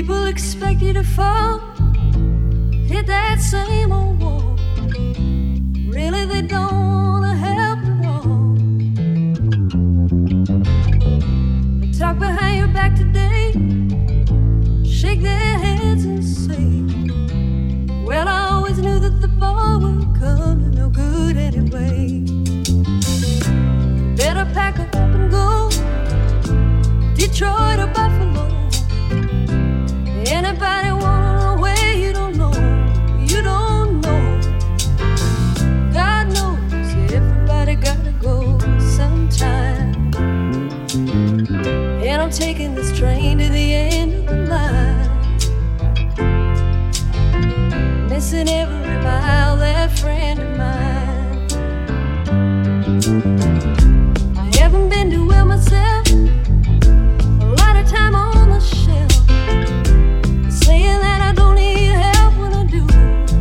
People expect you to fall, hit that same old wall. Really, they don't wanna help you all. They talk behind your back today, shake their heads and say, well, I always knew that the ball would come to no good anyway. Better pack up and go, Detroit or Buffalo. Anybody wanna know where you don't know, you don't know. God knows everybody gotta go sometime. And I'm taking this train to the end of the line, missing every mile, that friend of mine. I haven't been to well myself, a lot of time on the shelf, saying that I don't need help when I do.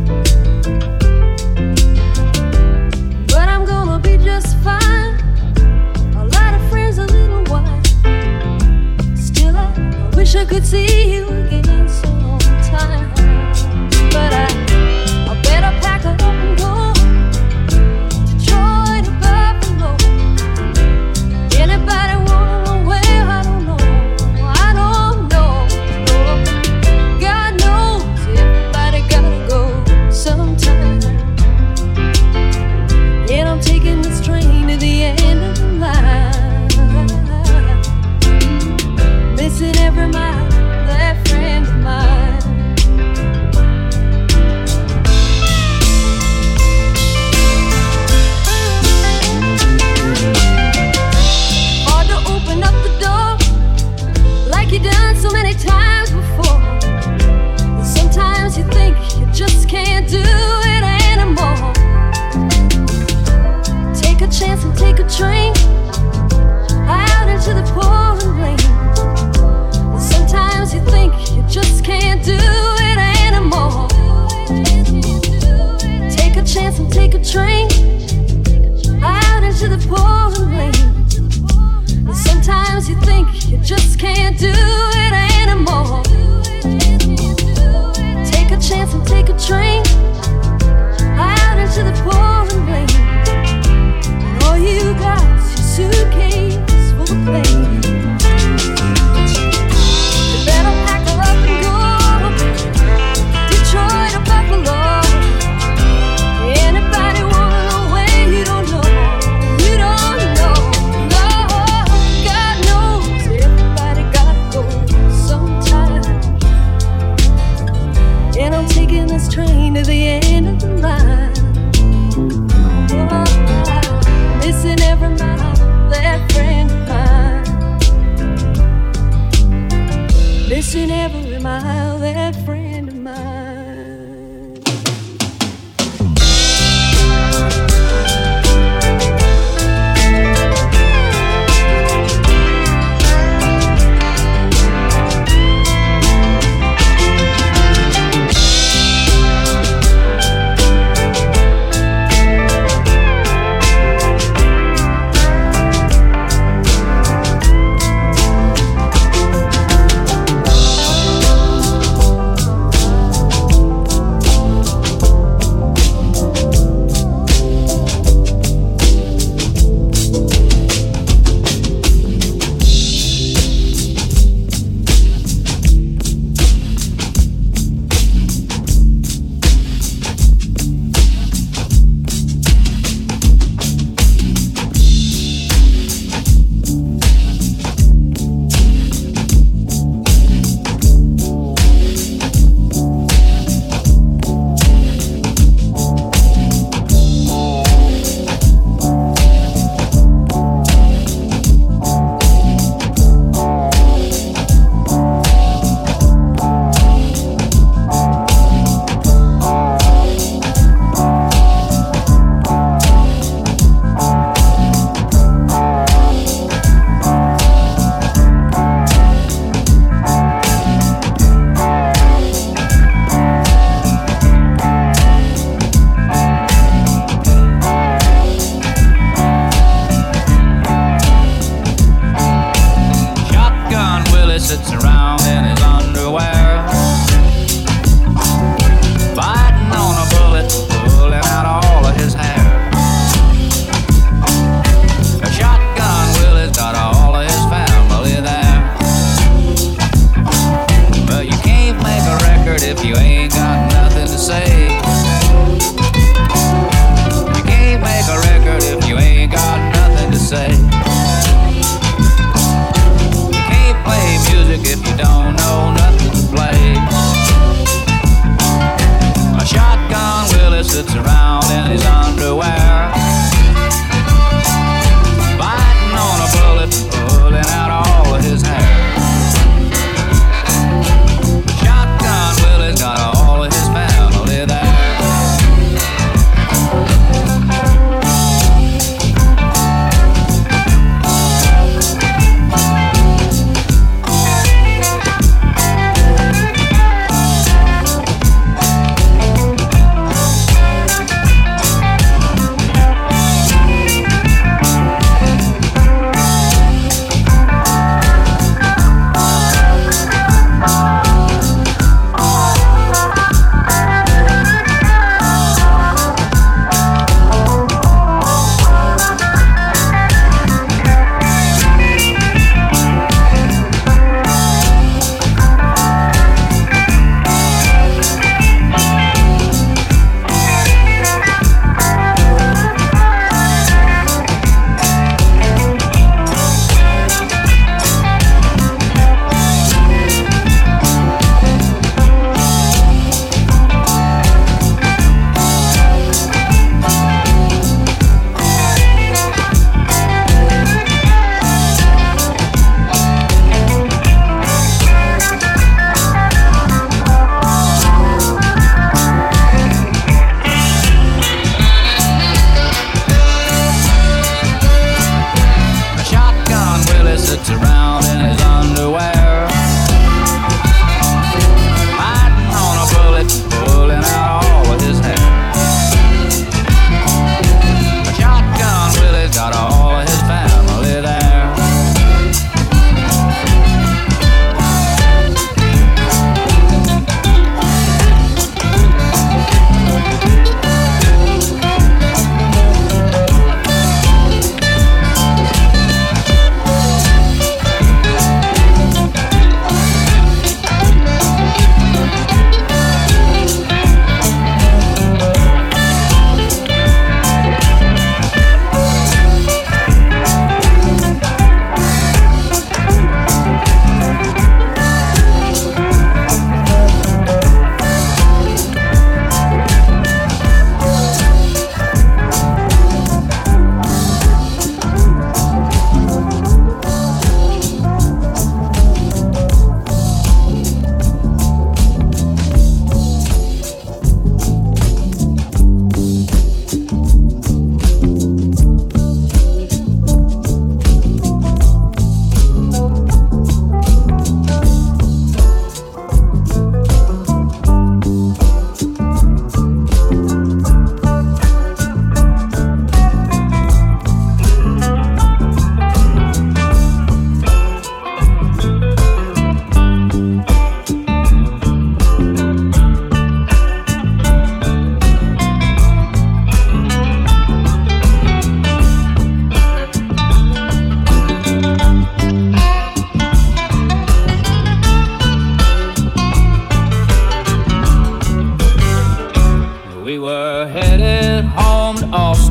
But I'm gonna be just fine, a lot of friends, a little wine. Still I wish I could see you again sometime. But I better pack up and go, Detroit or Buffalo. Anybody wanna know where? I don't know, I don't know. God knows everybody gotta go sometime. And I'm taking this train to the end of the line, missing every mile, that friend of mine. Hard to open up the door like you done so many times before. And sometimes you think you just can't do it anymore. Take a chance and take a train out into the pouring rain. And sometimes you think you just can't do it anymore. Take a chance and take a train out into the pouring rain. And sometimes you think you just can't do it anymore. Take a chance and take a train out into the pouring rain. And all you got is your suitcase full of pain. You better pack her up and go, Detroit or Buffalo. Anybody wanna know where? You don't know, you don't know. No, God knows everybody gotta go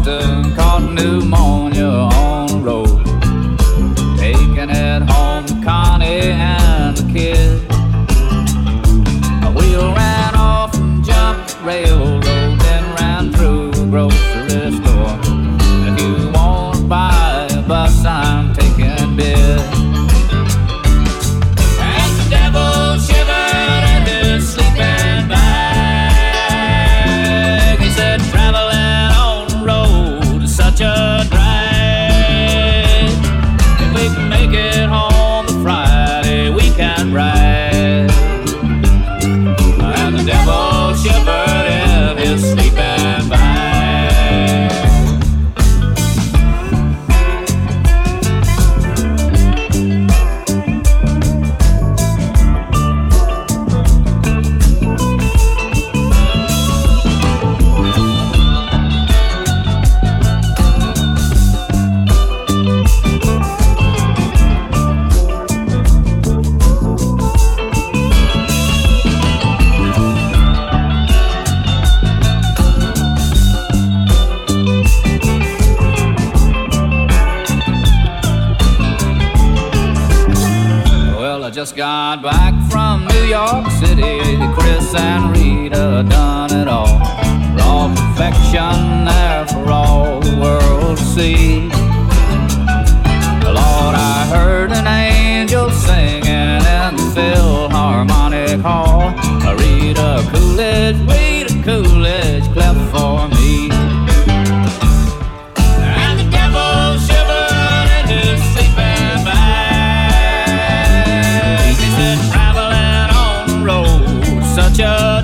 Boston, caught pneumonia on the road. Taking it home to Connie and the kid. A wheel ran off and jumped the railroad, then ran through a grocery store. If you won't buy a bus, I'm taking bid. And the devil shivered in his sleeping bag. He said, traveling on the road is such a drag. If we can make it home to Friday, we can ride. And the devil shivered in his sleeping bag. Just got back from New York City. Chris and Rita done it all. Raw perfection there for all the world to see. Lord, I heard an angel singing in the Philharmonic Hall. Rita Coolidge cleft for me. And the devil shivered in his sleeping bag. He said, traveling on the road, such a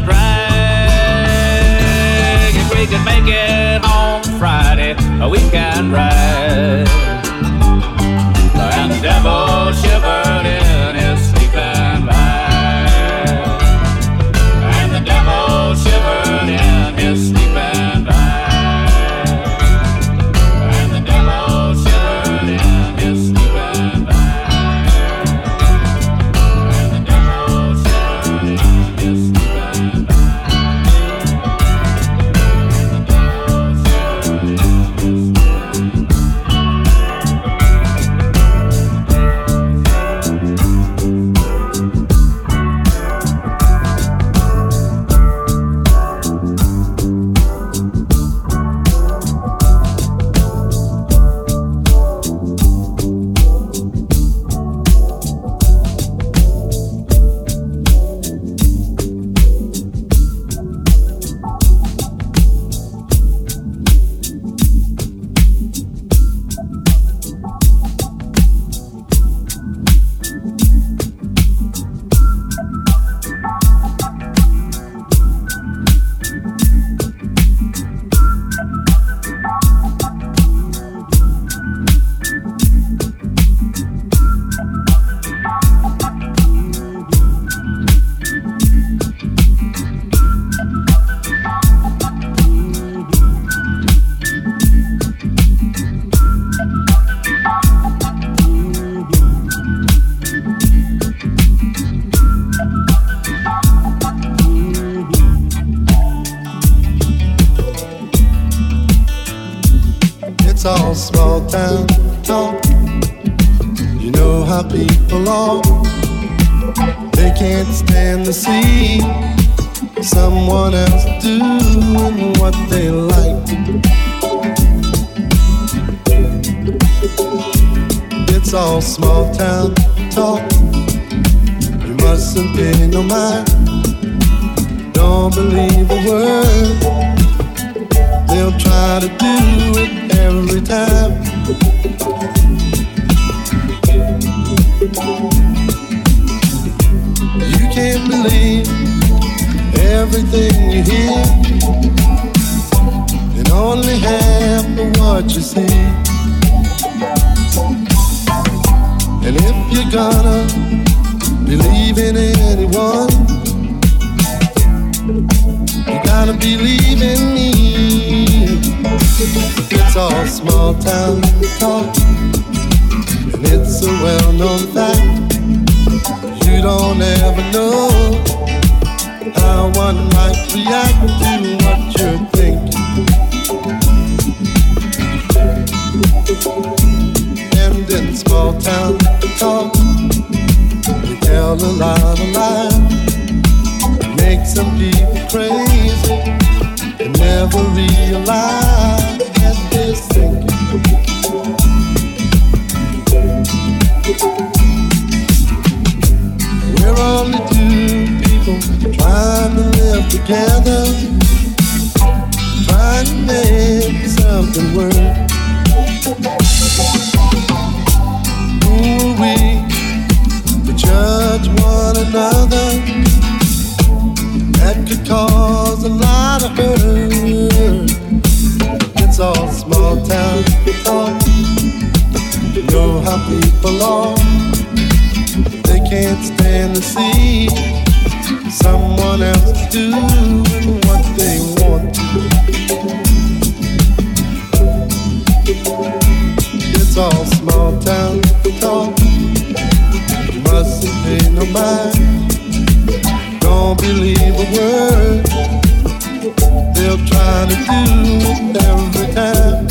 drag. If we could make it home Friday, we can ride. And the devil shivered in his sleeping bag. And the devil shivered in his sleeping bag. And the devil shivered in his sleeping bag. And the devil shivered in his sleeping bag. It's all small town talk. You know how people are. They can't stand to see someone else doing what they like. It's all small town talk. You mustn't pay no mind. Don't believe a word. They'll try to do it every time. You can't believe everything you hear, and only half of what you see. And if you're gonna believe in anyone, you gotta believe in me. It's all small town talk, and it's a well-known fact. You don't ever know how one might react to what you're thinking. And in small town talk, they tell a lot of lies, make some people crazy, and never realize that they're sinking. We're only two people trying to live together, trying to make something work. Who are we to judge one another? That could cause a lot of hurt. It's all small town talk. You know how people are. They can't stand to see someone else doing what they want to. It's all small town talk. You mustn't pay no mind. Don't believe a word they'll try to do it every time.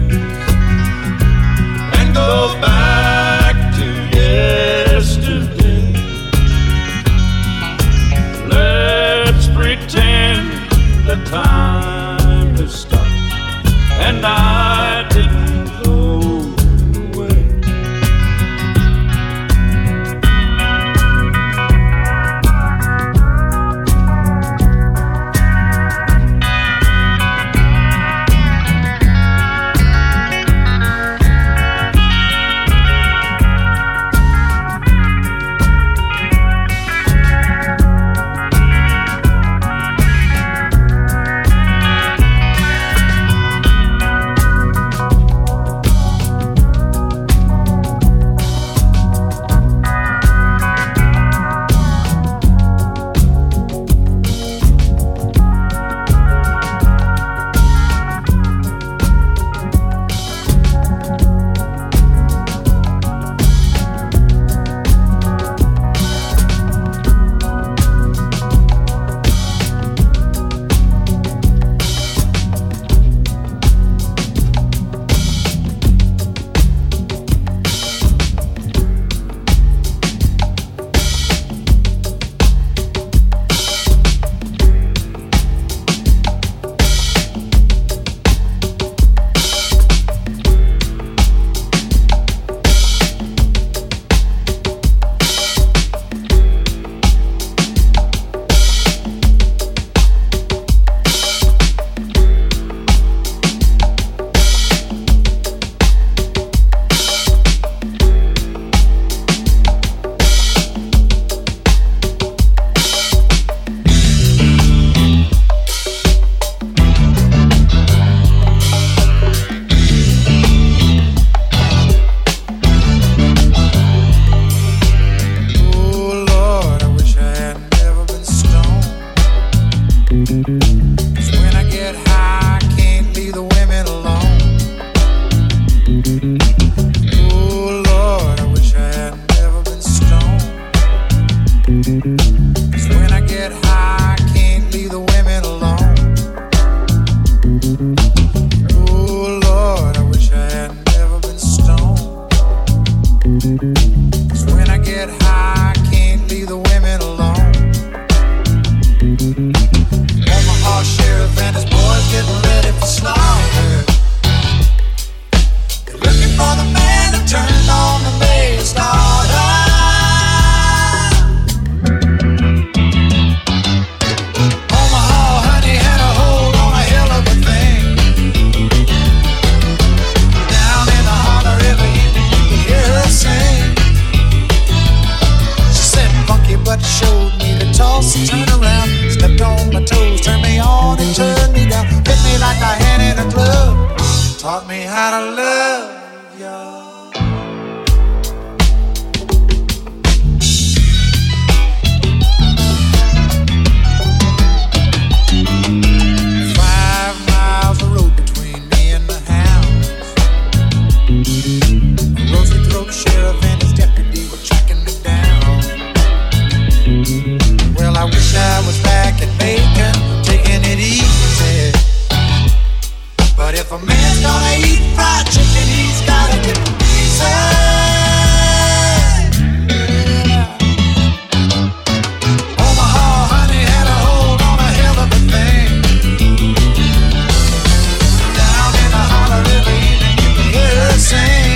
Go back to yesterday. me how to love y'all. 5 miles of road between me and the house. A rosy throat sheriff and his deputy were tracking me down. Well, I wish I was back in Macon, taking it easy. But if a man's gonna eat fried chicken, he's gotta get easy. Omaha, honey, had a hold on a hell of a thing. Down in the holler every evening, you can hear her sing.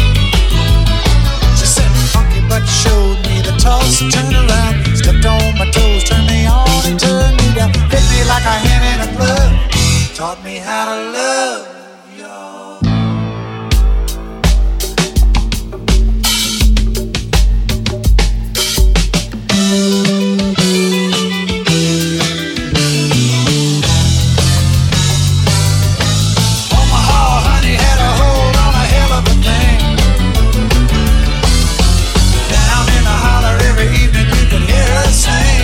She said funky, but showed me the toss and turn around. Stepped on my toes, turned me on and turned me down. Fit me like a hand in a glove. Taught me how to love y'all. Omaha, honey, had a hold on a hell of a thing. Down in the holler every evening, you could hear her sing.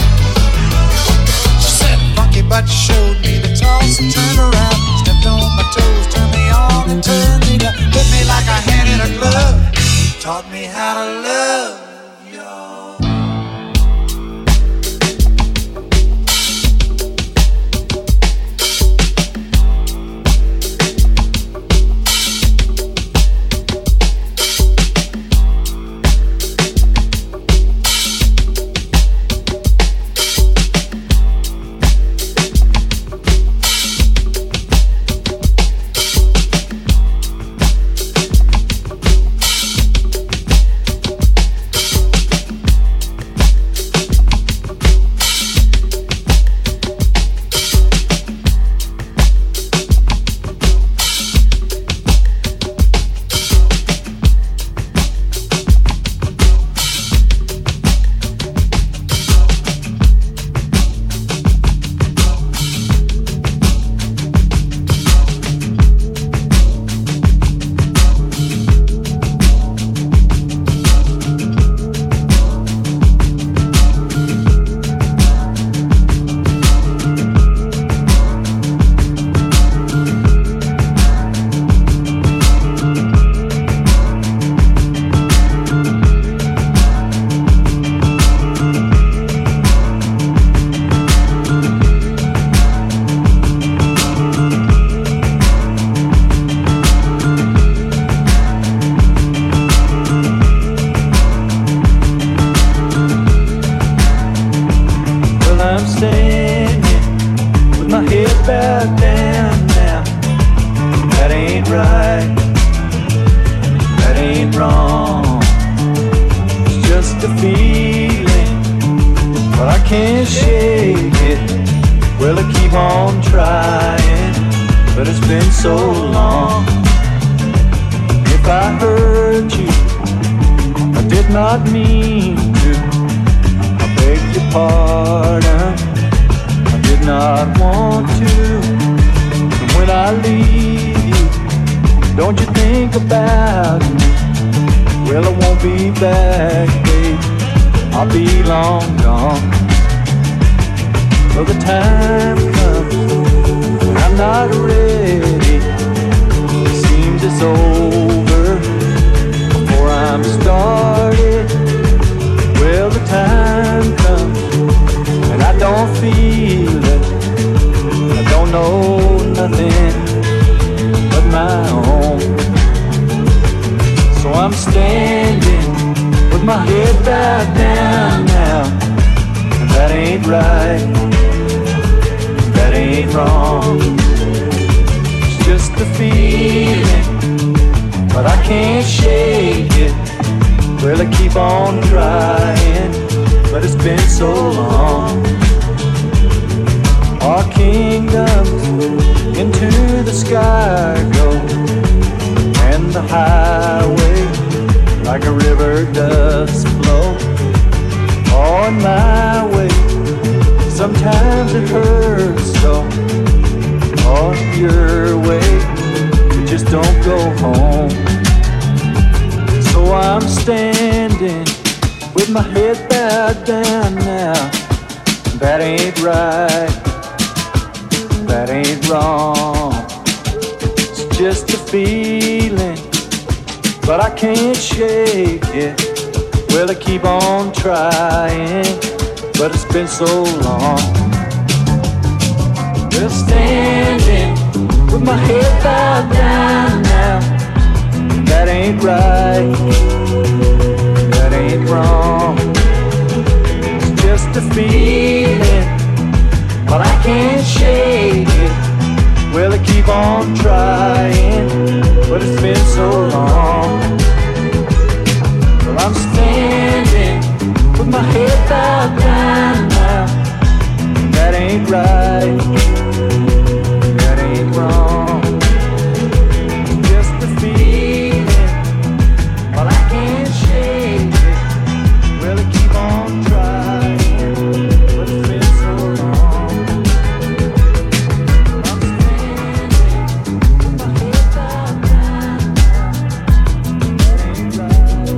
She said funky, but showed me the toss and turn around. Stepped on my toes, turned me on and turned me down. Put me like a hand in a glove. Taught me how to love y'all. Sometimes it hurts so, or your way, but just don't go home. So I'm standing with my head bowed down now. That ain't right, that ain't wrong. It's just a feeling, but I can't shake it. Well, I keep on trying, but it's been so long. Well, standing with my head bowed down now. That ain't right, that ain't wrong. It's just a feeling, but I can't shake it. Well, I keep on trying, but it's been so long. Well, I'm standing with my head bowed down now. That ain't right, that ain't wrong. Just a feeling, but I can't shake it. Well, I keep on trying, but it's been so long. I'm standing with my head bowed down now. That ain't right.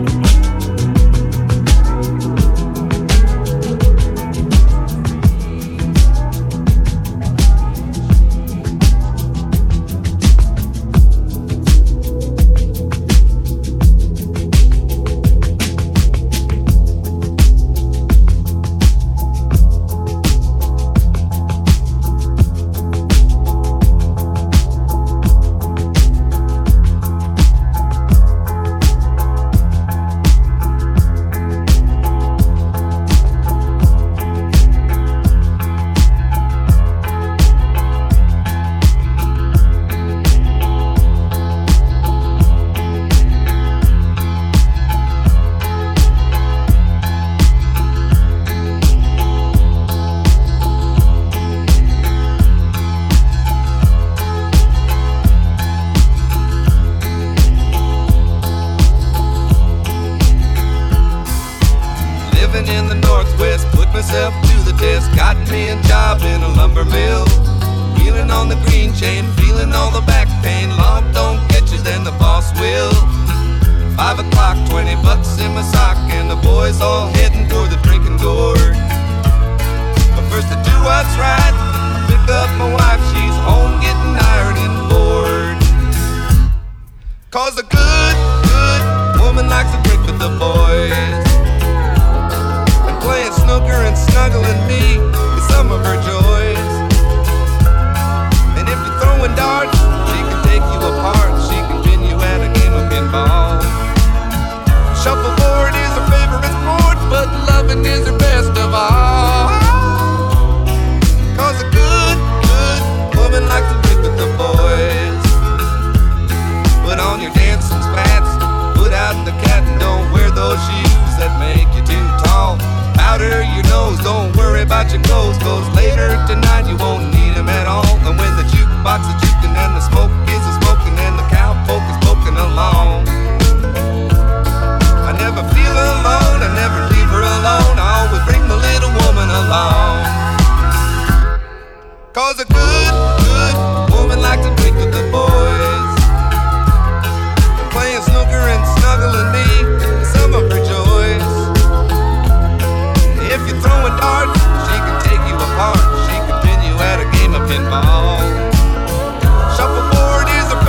Shuffleboard is a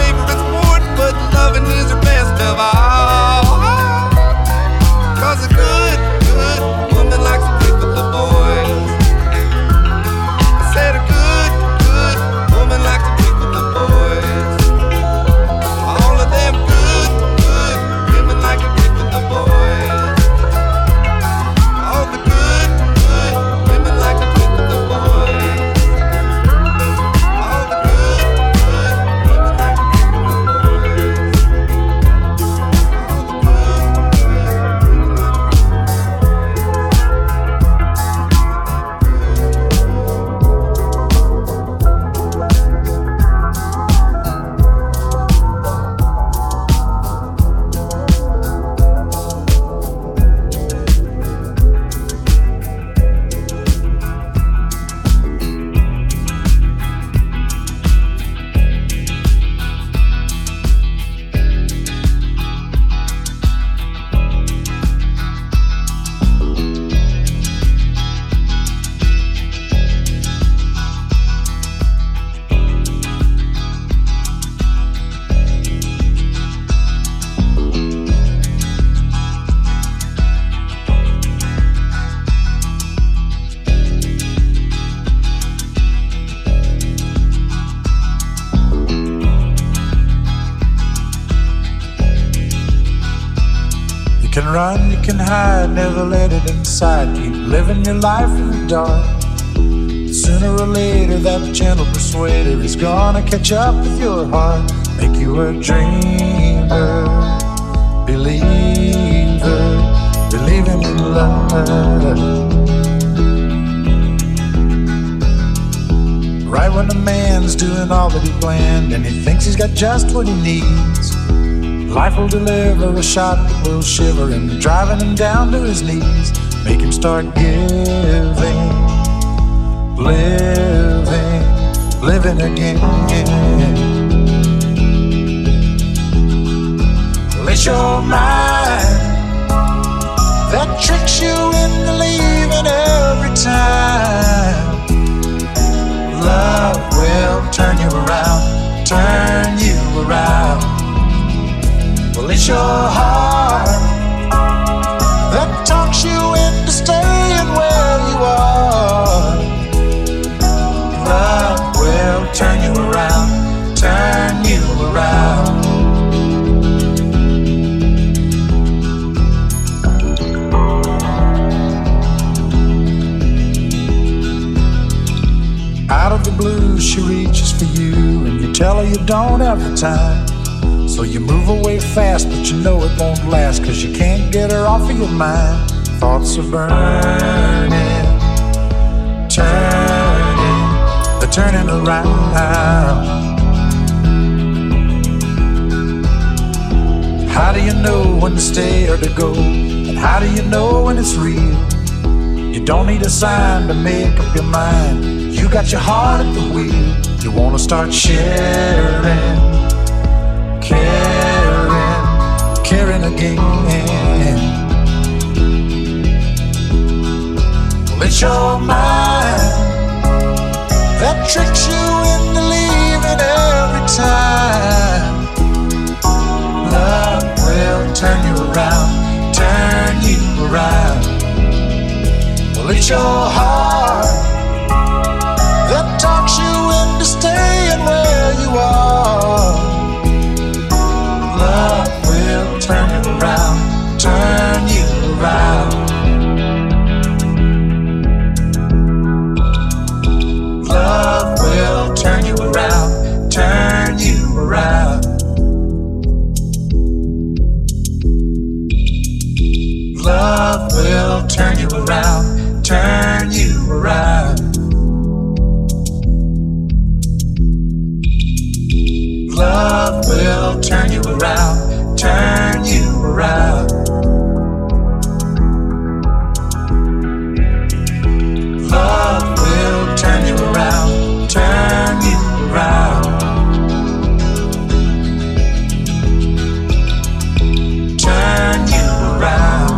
can run, you can hide, never let it inside. Keep living your life in the dark. Sooner or later that gentle persuader is gonna catch up with your heart. Make you a dreamer, believer, believing in love. Right when a man's doing all that he planned and he thinks he's got just what he needs, life will deliver a shot that will shiver him, driving him down to his knees. Make him start giving, living again. It's your mind that tricks you into leaving every time. Love will turn you around, turn you around. Well, it's your heart that talks you into staying where you are. Love will turn you around, turn you around. Out of the blue, she reaches for you, and you tell her you don't have the time. So you move away fast, but you know it won't last, 'cause you can't get her off of your mind. Thoughts are burning, turning, they're turning around. How do you know when to stay or to go? And how do you know when it's real? You don't need a sign to make up your mind. You got your heart at the wheel. You wanna start sharing, caring again. Well, it's your mind that tricks you into leaving every time. Love will turn you around, turn you around. Well, it's your heart that talks you into staying where you are. Love will turn you around, turn you around. Love will turn you around, turn you around. Love will turn you around, turn you around. Love will turn you around, turn you around. Love will turn you around, turn you around. Turn you around.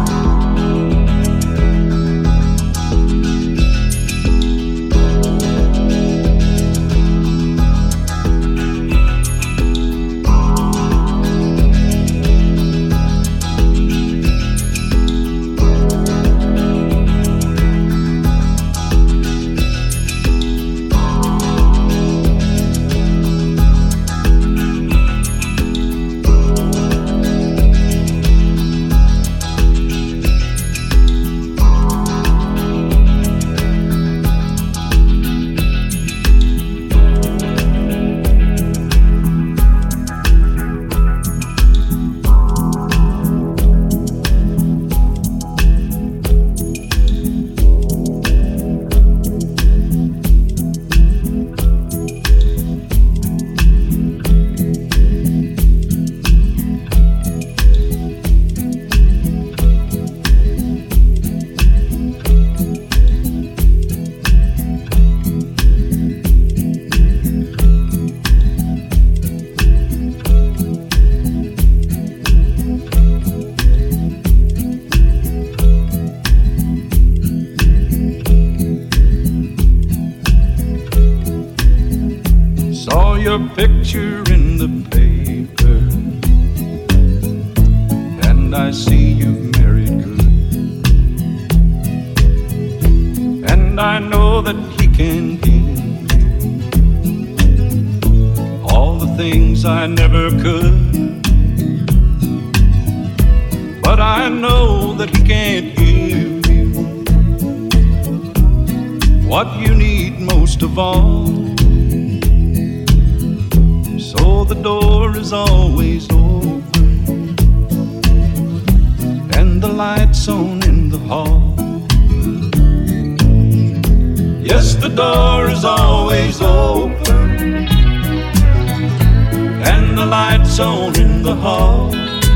Your picture in the paper, and I see you've married good, and I know that he can give all the things I never could, but I know that he can't give you what you need most of all. So the door is always open and the lights on in the hall. Yes, the door is always open and the lights on in the hall.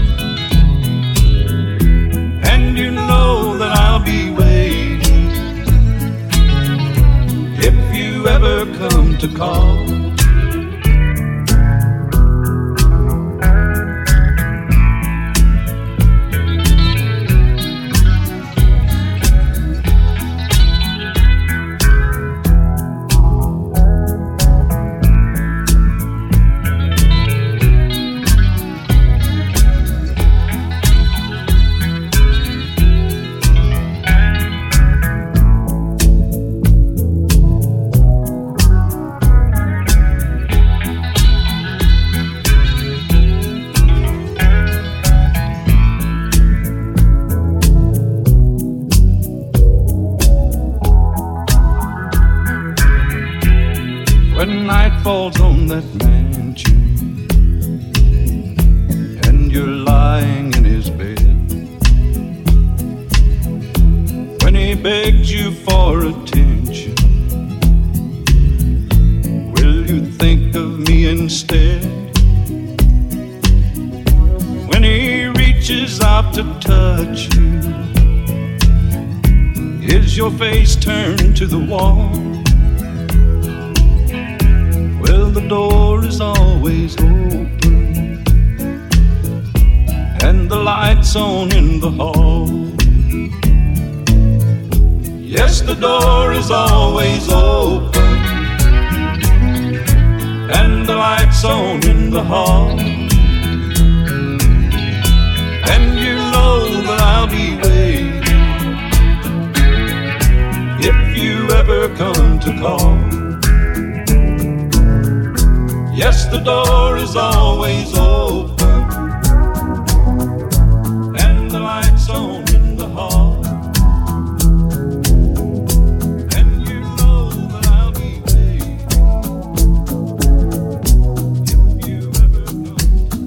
And you know that I'll be waiting if you ever come to call. When night falls on that mansion and you're lying in his bed, when he begs you for attention, will you think of me instead? When he reaches out to touch you, is your face turned to the wall? Well, the door is always open and the lights on in the hall. Yes, the door is always open and the lights on in the hall. And you know that I'll be waiting if you ever come to call. Yes, the door is always open and the lights on in the hall. And you know that I'll be waiting if you ever come to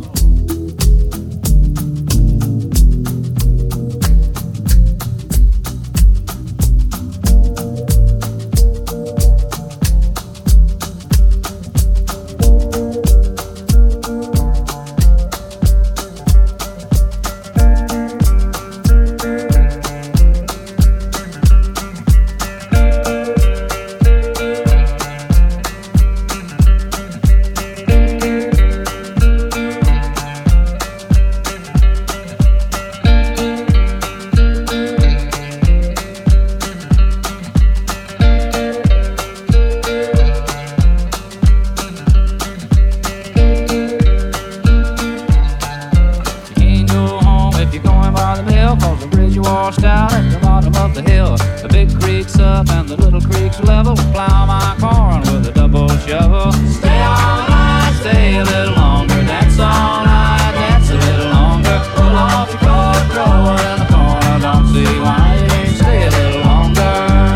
washed out at the bottom of the hill. The big creek's up and the little creek's level. Plow my corn with a double shovel. Stay all night, stay a little longer. Dance all night, dance a little longer. Pull off your coat, throw it in the corner. Don't see why you ain't stay a little longer.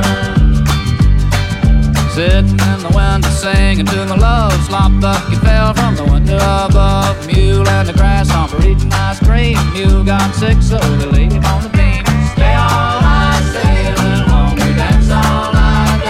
Sitting in the window singing to my love. Slop bucket fell from the window above. Mule and the grasshopper eating ice cream. Mule got sick, so they laid him on the beam. Stay all night, stay a little longer. Dance all night,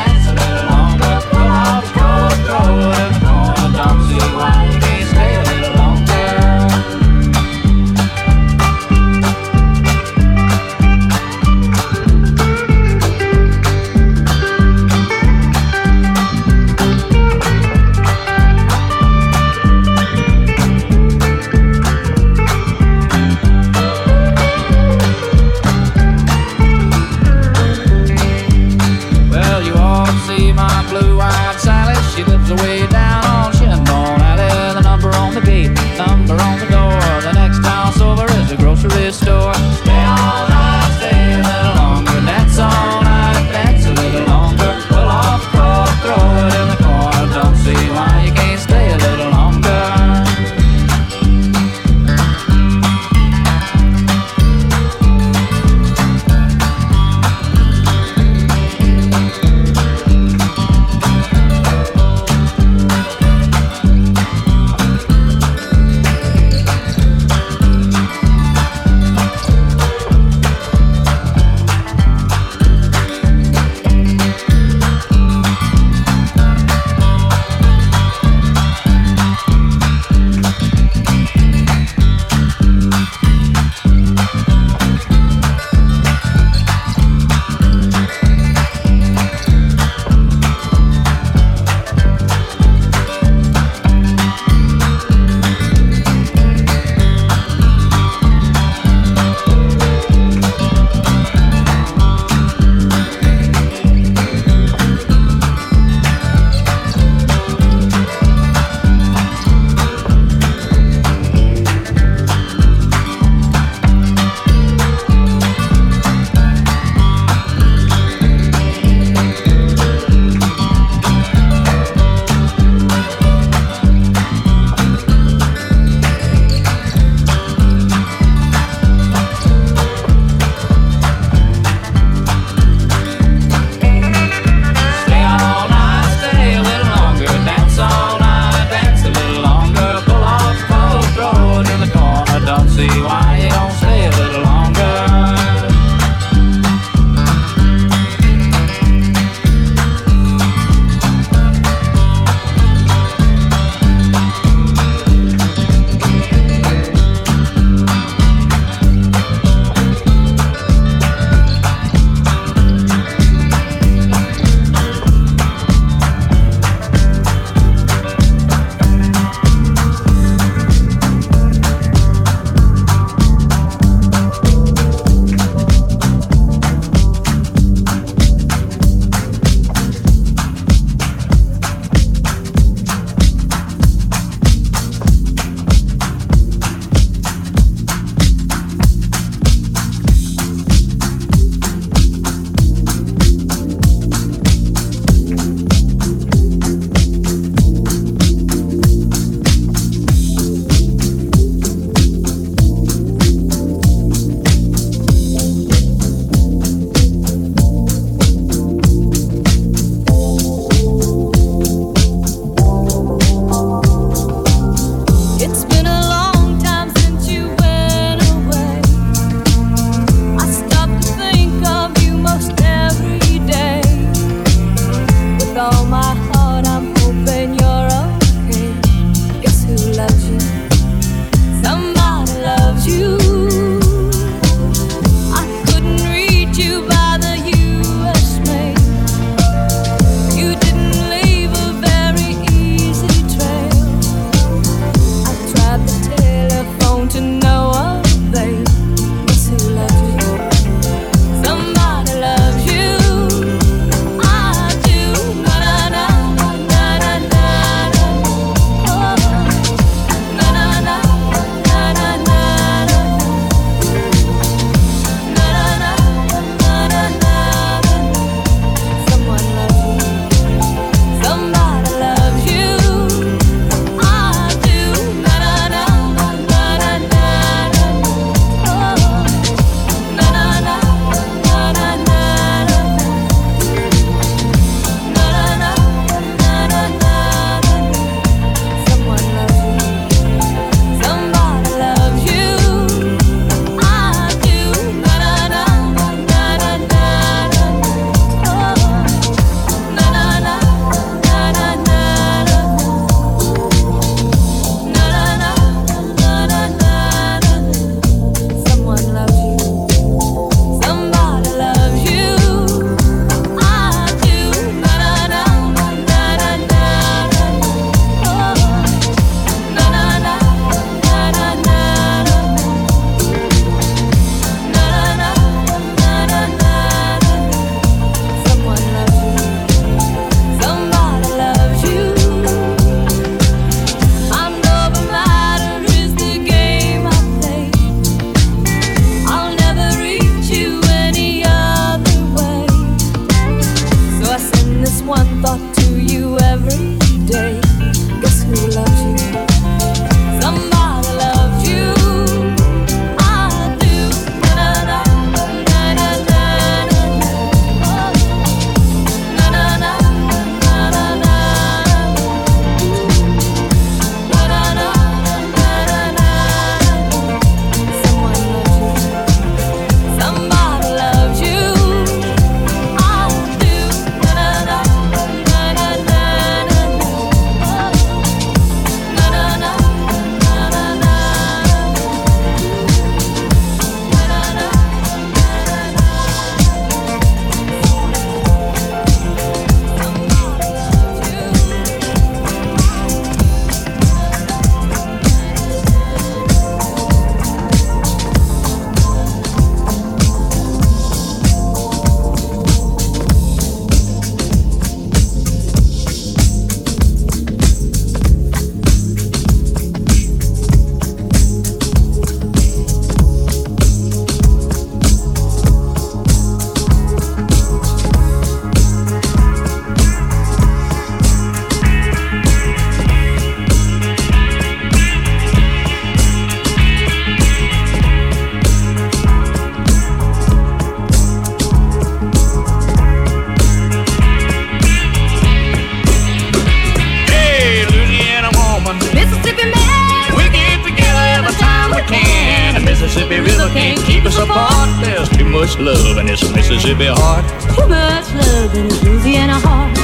apart. There's too much love in this Mississippi heart. Too much love in this Louisiana heart.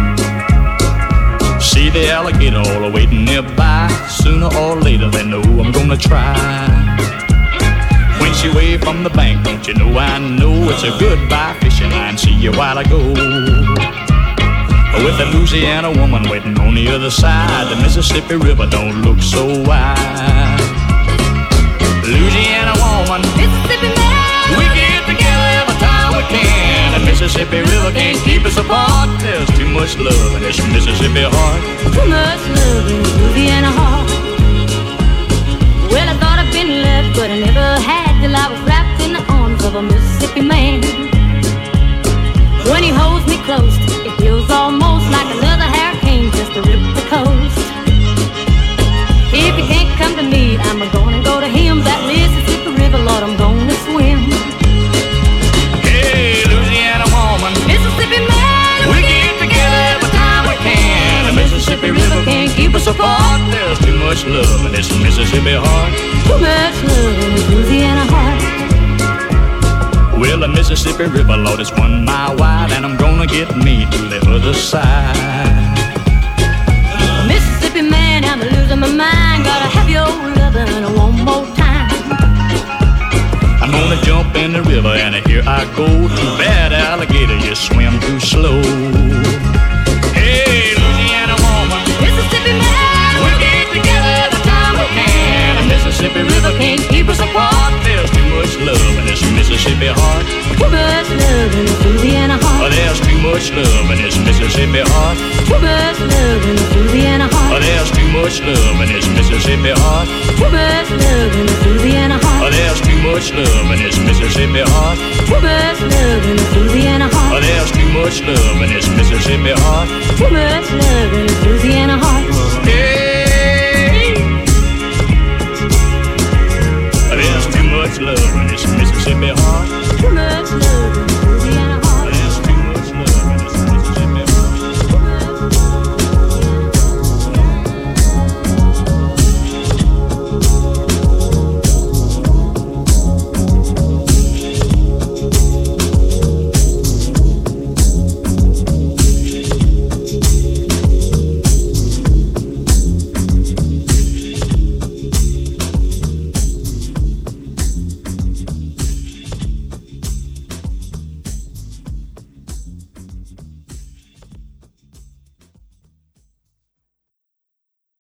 See the alligator all waiting nearby. Sooner or later they know I'm gonna try. When she waved from the bank, don't you know I know it's a goodbye fishing line. See you while I go. With a Louisiana woman waiting on the other side, the Mississippi River don't look so wide. Louisiana woman, Mississippi man, we get together every time we can. The Mississippi River can't keep us apart. There's too much love in this Mississippi heart. too much love in this Louisiana heart. Well, I thought I'd been left, but I never had till I was wrapped in the arms of a Mississippi man. When he holds me close, it feels almost like another hurricane just to rip the coast. If you can't come to me, I'm gonna go to him. That Mississippi River, Lord, I'm gonna swim. Hey, Louisiana woman, Mississippi man, we get together every time we can. The Mississippi River can't keep us apart. There's too much love in this Mississippi heart. too much love in this Louisiana heart. Well, the Mississippi River, Lord, is 1 mile wide, and I'm gonna get me to the other side. Mississippi man, I'm losing my mind. Gotta have your lovin' one more time. I'm gonna jump in the river, and here I go. Too bad, alligator, you swim too slow. Hey, Louisiana woman, Mississippi man, we get together every time we can. The Mississippi River can't keep us apart. There's too much love in this Mississippi heart. too much love in this Louisiana Oh, heart. there's too much love in this Mississippi heart. Too much love in this Louisiana Oh, heart. there's too much love in this Mississippi heart. Too much love in this Louisiana Oh, heart. there's too much love in this Mississippi heart. Too much love in this Louisiana Oh, heart. there's too much love in this Mississippi heart. Too much love in this Louisiana heart. Hey, there's too much love in this Mississippi heart.